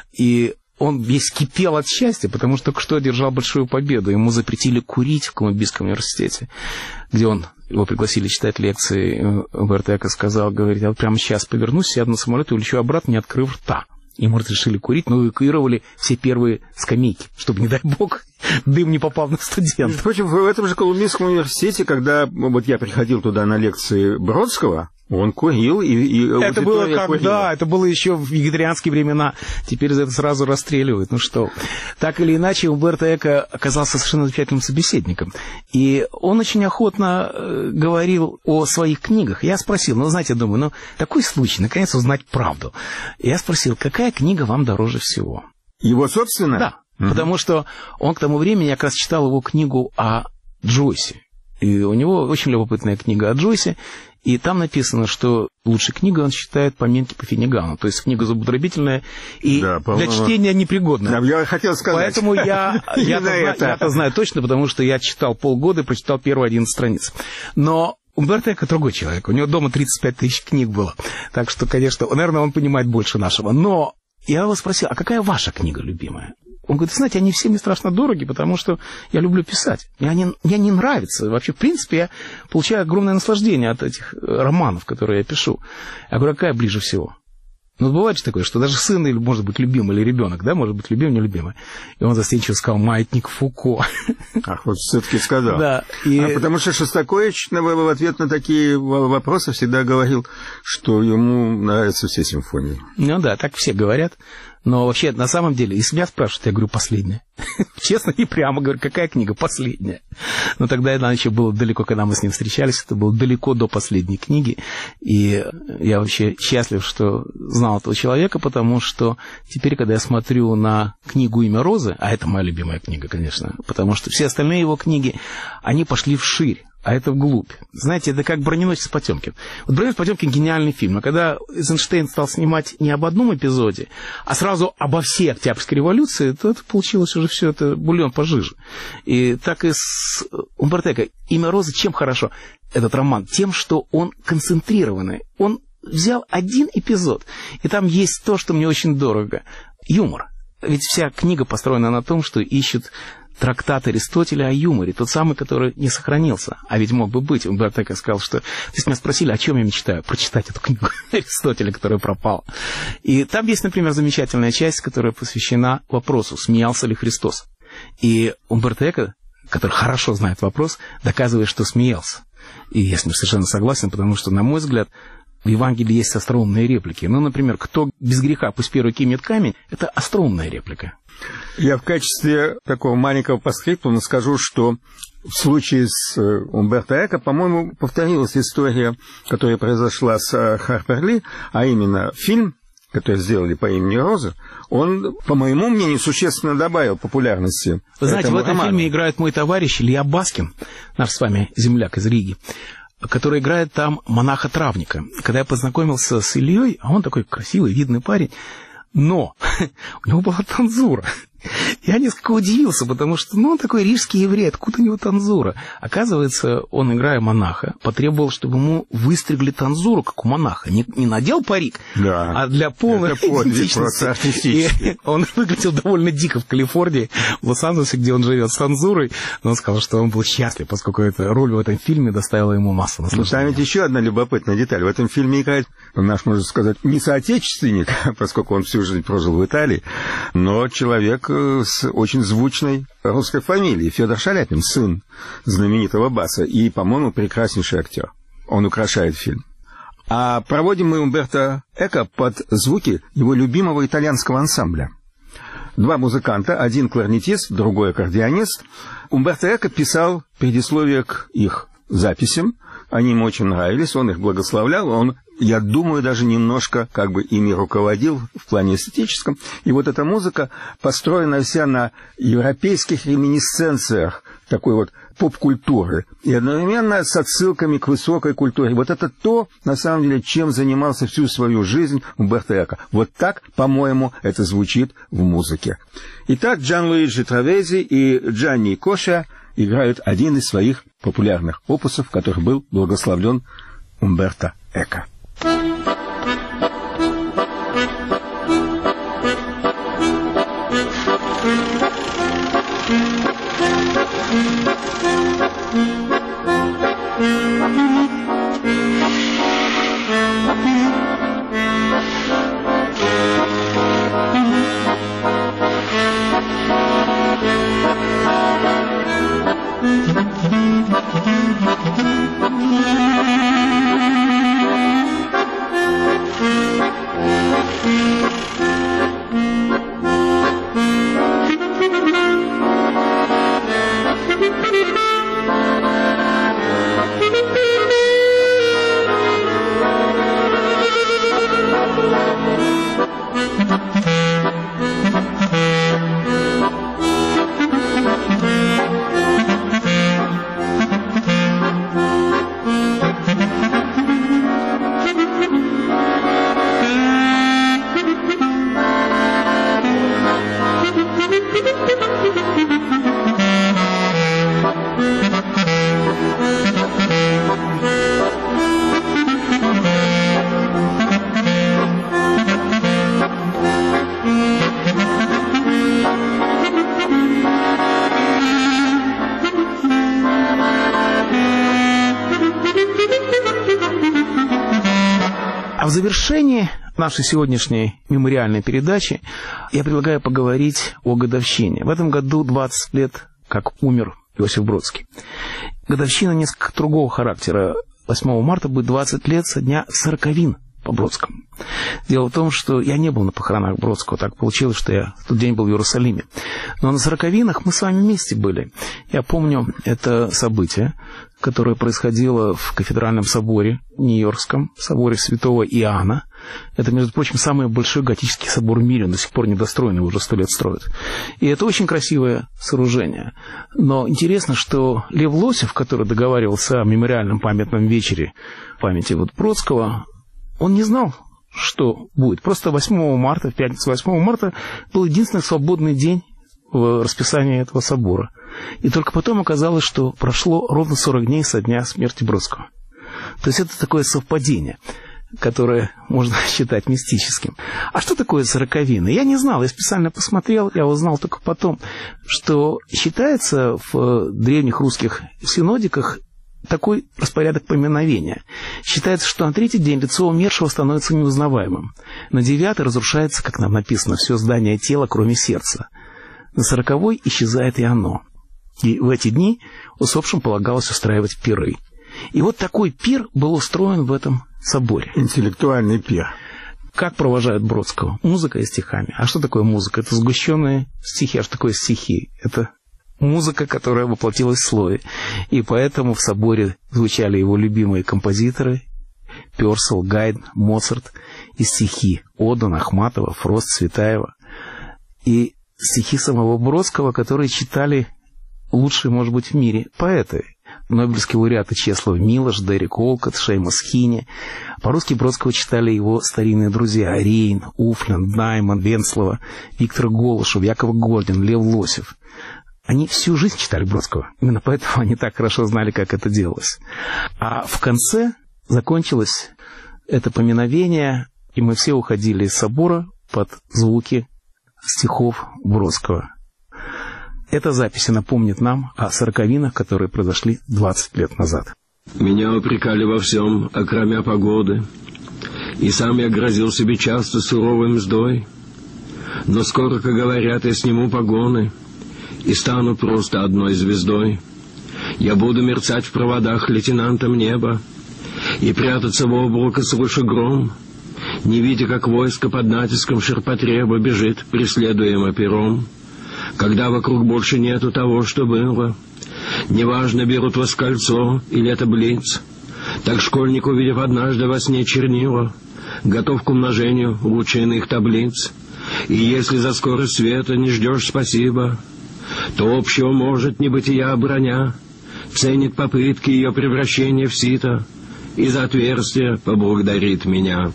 И он весь кипел от счастья, потому что только что одержал большую победу. Ему запретили курить в Колумбийском университете, где его пригласили читать лекции. Умберто Эко сказал, говорит, я вот прямо сейчас повернусь, сяду на самолет и улечу обратно, не открыв рта. Ему разрешили курить, но эвакуировали все первые скамейки, чтобы, не дай бог, дым не попал на студентов. Впрочем, в этом же Колумбийском университете, когда я приходил туда на лекции Бродского, он курил, и это было когда? Это было еще в вегетарианские времена. Теперь за это сразу расстреливают. Ну что? Так или иначе, Умберто Эко оказался совершенно замечательным собеседником. И он очень охотно говорил о своих книгах. Я спросил, знаете, думаю, такой случай, наконец узнать правду. Я спросил, какая книга вам дороже всего? Его собственная? Да, потому что он к тому времени, я как раз читал его книгу о Джойсе. И у него очень любопытная книга о Джойсе. И там написано, что лучшей книгой он считает «Поминки по Финнигану». То есть книга зубодробительная и для чтения непригодная. Да, я хотел сказать. Поэтому я-то знаю точно, потому что я читал полгода и прочитал первые 11 страниц. Но Умберто Эко другой человек. У него дома 35 тысяч книг было. Так что, конечно, наверное, он понимает больше нашего. Но я его спросил, а какая ваша книга любимая? Он говорит, знаете, они все мне страшно дороги, потому что я люблю писать. Мне не нравится. Вообще, в принципе, я получаю огромное наслаждение от этих романов, которые я пишу. Я говорю, какая ближе всего? Бывает же такое, что даже сын, или, может быть, любимый, или ребенок, да, может быть, любимый, нелюбимый. И он застенчиво сказал, «Маятник Фуко». Ах, вот все-таки сказал. Да. Потому что Шостакович в ответ на такие вопросы всегда говорил, что ему нравятся все симфонии. Да, так все говорят. Но вообще, на самом деле, если меня спрашивают, я говорю, последняя. Честно и прямо говорю, какая книга последняя? Но тогда это еще было далеко, когда мы с ним встречались, это было далеко до последней книги. И я вообще счастлив, что знал этого человека, потому что теперь, когда я смотрю на книгу «Имя Розы», а это моя любимая книга, конечно, потому что все остальные его книги, они пошли вширь. А это вглубь. Знаете, это как «Броненосец Потемкин». Вот «Броненосец Потемкин» — гениальный фильм. А когда Эйзенштейн стал снимать не об одном эпизоде, а сразу обо всей Октябрьской революции, то это получилось уже все это бульон пожиже. И так и с Умберто Эко. «Имя Розы» чем хорошо? Этот роман? Тем, что он концентрированный. Он взял один эпизод, и там есть то, что мне очень дорого. Юмор. Ведь вся книга построена на том, что ищут трактат Аристотеля о юморе, тот самый, который не сохранился, а ведь мог бы быть. Умберто Эко сказал, что... Если меня спросили, о чем я мечтаю, прочитать эту книгу Аристотеля, которая пропала. И там есть, например, замечательная часть, которая посвящена вопросу, смеялся ли Христос. И Умберто Эко, который хорошо знает вопрос, доказывает, что смеялся. И я с ним совершенно согласен, потому что, на мой взгляд, в Евангелии есть остроумные реплики. Например, «Кто без греха, пусть первый кинет камень» — это остроумная реплика. Я в качестве такого маленького постскриптума скажу, что в случае с Умберто Эко, по-моему, повторилась история, которая произошла с Харпер Ли, а именно фильм, который сделали по имени Роза, он, по моему мнению, существенно добавил популярности. Вы знаете, в этом фильме играет мой товарищ Илья Баскин, наш с вами земляк из Риги, который играет там монаха-травника. Когда я познакомился с Ильей, а он такой красивый, видный парень, но у него была цензура. Я несколько удивился, потому что, он такой рижский еврей, откуда у него танзура? Оказывается, он, играя монаха, потребовал, чтобы ему выстригли танзуру, как у монаха. Не надел парик, а для полной идентичности. И он выглядел довольно дико в Калифорнии, в Лос-Анджелесе, где он живет, с танзурой. Но он сказал, что он был счастлив, поскольку эта роль в этом фильме доставила ему массу наслаждения. Там ведь еще одна любопытная деталь. В этом фильме играет наш, можно сказать, не соотечественник, поскольку он всю жизнь прожил в Италии, но человек с очень звучной русской фамилией, Федор Шаляпин, сын знаменитого баса, и, по-моему, прекраснейший актер. Он украшает фильм. А проводим мы Умберто Эко под звуки его любимого итальянского ансамбля. 2 музыканта, один кларнетист, другой аккордеонист. Умберто Эко писал предисловие к их записям. Они ему очень нравились, он их благословлял, он, я думаю, даже немножко как бы ими руководил в плане эстетическом. И вот эта музыка построена вся на европейских реминисценциях такой вот поп-культуры и одновременно с отсылками к высокой культуре. Вот это то, на самом деле, чем занимался всю свою жизнь Умберто Эко. Вот так, по-моему, это звучит в музыке. Итак, Джанлуиджи Травези и Джанни Коша играют один из своих популярных опусов, который был благословлен Умберто Эко. А в завершении нашей сегодняшней мемориальной передачи я предлагаю поговорить о годовщине. В этом году 20 лет, как умер Иосиф Бродский. Годовщина несколько другого характера. 8 марта будет 20 лет со дня сороковин по Бродскому. Дело в том, что я не был на похоронах Бродского. Так получилось, что я в тот день был в Иерусалиме. Но на сороковинах мы с вами вместе были. Я помню это событие, которое происходило в кафедральном соборе, Нью-Йоркском соборе Святого Иоанна. Это, между прочим, самый большой готический собор в мире, он до сих пор недостроен, его уже 100 лет строят. И это очень красивое сооружение. Но интересно, что Лев Лосев, который договаривался о мемориальном памятном вечере памяти Бродского, он не знал, что будет. Просто 8 марта, в пятницу 8 марта, был единственный свободный день в расписании этого собора. И только потом оказалось, что прошло ровно 40 дней со дня смерти Бродского. То есть это такое совпадение, которое можно считать мистическим. А что такое сороковины? Я не знал, я специально посмотрел, я узнал только потом, что считается в древних русских синодиках такой распорядок поминовения. Считается, что на 3-й день лицо умершего становится неузнаваемым. На 9-й разрушается, как нам написано, все здание тела, кроме сердца. На 40-й исчезает и оно. И в эти дни усопшим полагалось устраивать пиры. И вот такой пир был устроен в этом соборе. Интеллектуальный пир. Как провожают Бродского? Музыкой и стихами. А что такое музыка? Это сгущенные стихи. А что такое стихи? Это музыка, которая воплотилась в слове. И поэтому в соборе звучали его любимые композиторы: Пёрсел, Гайдн, Моцарт, и стихи Одан, Ахматова, Фрост, Цветаева. И стихи самого Бродского, которые читали лучшие, может быть, в мире поэты. Нобелевские лауреаты Чеслав Милош, Дерек Олкот, Шеймус Хини. По-русски Бродского читали его старинные друзья Рейн, Уфлен, Найман, Венслова, Виктор Голышев, Яков Гордин, Лев Лосев. Они всю жизнь читали Бродского. Именно поэтому они так хорошо знали, как это делалось. А в конце закончилось это поминовение, и мы все уходили из собора под звуки стихов Бродского. Эта запись напомнит нам о сороковинах, которые произошли 20 лет назад. Меня упрекали во всем, окромя погоды, и сам я грозил себе часто суровой мздой. Но скоро, как говорят, я сниму погоны и стану просто одной звездой. Я буду мерцать в проводах лейтенантом неба и прятаться в облако слыша гром, не видя, как войско под натиском ширпотреба бежит, преследуемо пером. Когда вокруг больше нету того, что было, неважно, берут вас кольцо или это блиц, так школьник, увидев однажды во сне чернила, готов к умножению лучейных таблиц. И если за скорость света не ждешь спасибо, то общего может небытия броня ценит попытки ее превращения в сито и за отверстие поблагодарит меня.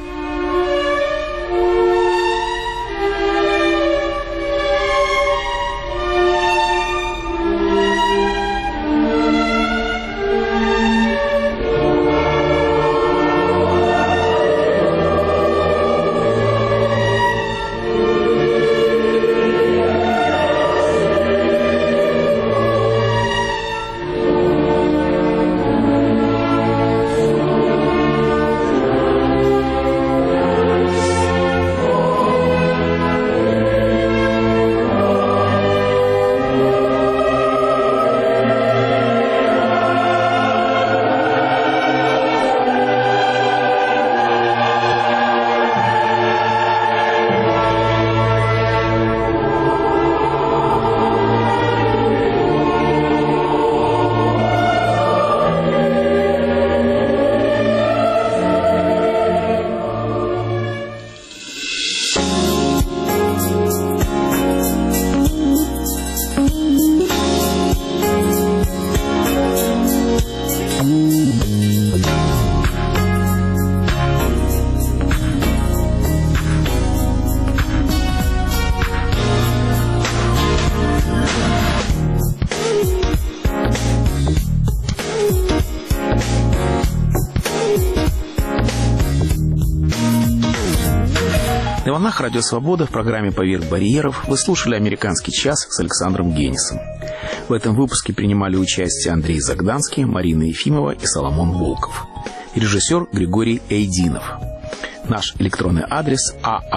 На волнах Радио Свобода в программе «Поверх барьеров» вы слушали «Американский час» с Александром Генисом. В этом выпуске принимали участие Андрей Загданский, Марина Ефимова и Соломон Волков. Режиссер Григорий Эйдинов. Наш электронный адрес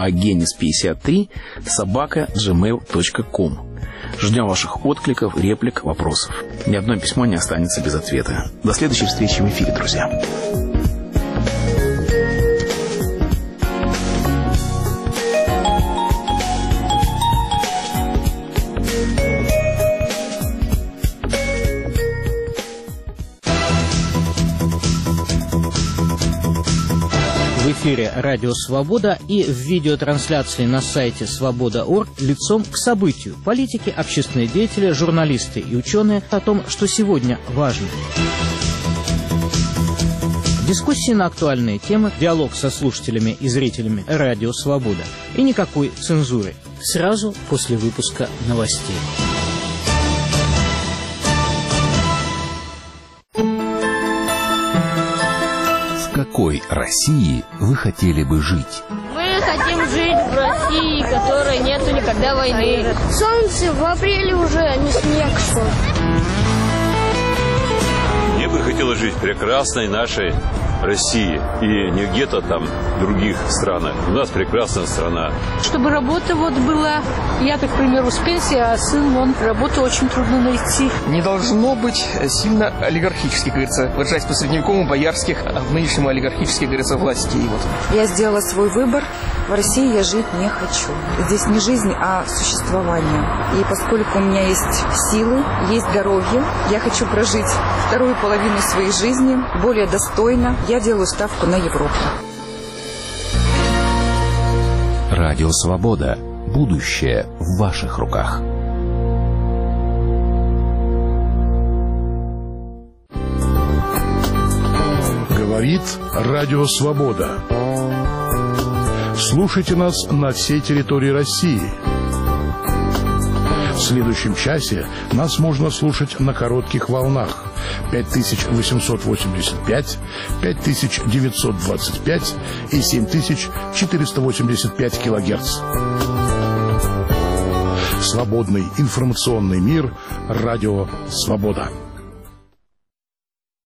aagenis53@gmail.com. Ждем ваших откликов, реплик, вопросов. Ни одно письмо не останется без ответа. До следующей встречи в эфире, друзья. В эфире «Радио Свобода» и в видеотрансляции на сайте свобода.орг лицом к событию. Политики, общественные деятели, журналисты и ученые о том, что сегодня важно. Дискуссии на актуальные темы, диалог со слушателями и зрителями «Радио Свобода». И никакой цензуры. Сразу после выпуска новостей. В какой России вы хотели бы жить? Мы хотим жить в России, в которой нету никогда войны. Солнце в апреле уже, а не снег. Мне бы хотелось жить в прекрасной нашей России и не где-то там в других странах. У нас прекрасная страна. Чтобы работа была, я, так, к примеру, с пенсии, а сын, работу очень трудно найти. Не должно быть сильно олигархических, говорится, выражаясь по средневековому, боярских, а в нынешнем олигархических, говорится, властей. Я сделала свой выбор. В России я жить не хочу. Здесь не жизнь, а существование. И поскольку у меня есть силы, есть здоровье, я хочу прожить вторую половину своей жизни более достойно. Я делаю ставку на Европу. Радио Свобода. Будущее в ваших руках. Говорит Радио Свобода. Слушайте нас на всей территории России. В следующем часе нас можно слушать на коротких волнах 5885, 5925 и 7485 килогерц. Свободный информационный мир. Радио Свобода.